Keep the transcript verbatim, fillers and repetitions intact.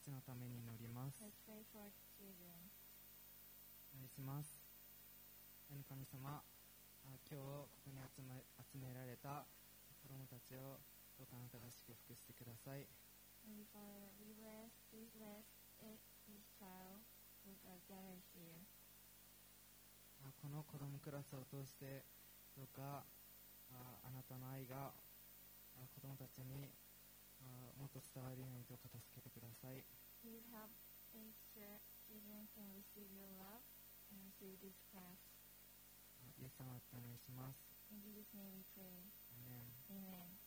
ちのために祈ります。 Let's pray for our children. お願いします。神様、今日ここに集め、集められた子供たちをどうかあなたが祝福してください。 Holy Father, we bless, please bless each child who are gathered here. この子供クラスを通してどうかあなたの愛が子供たちにもっと伝わるようにどうか助けてください。 Please help each children can receive your love and receive this class. イエス様、お願いします。 In Jesus' name we pray. Amen. Amen.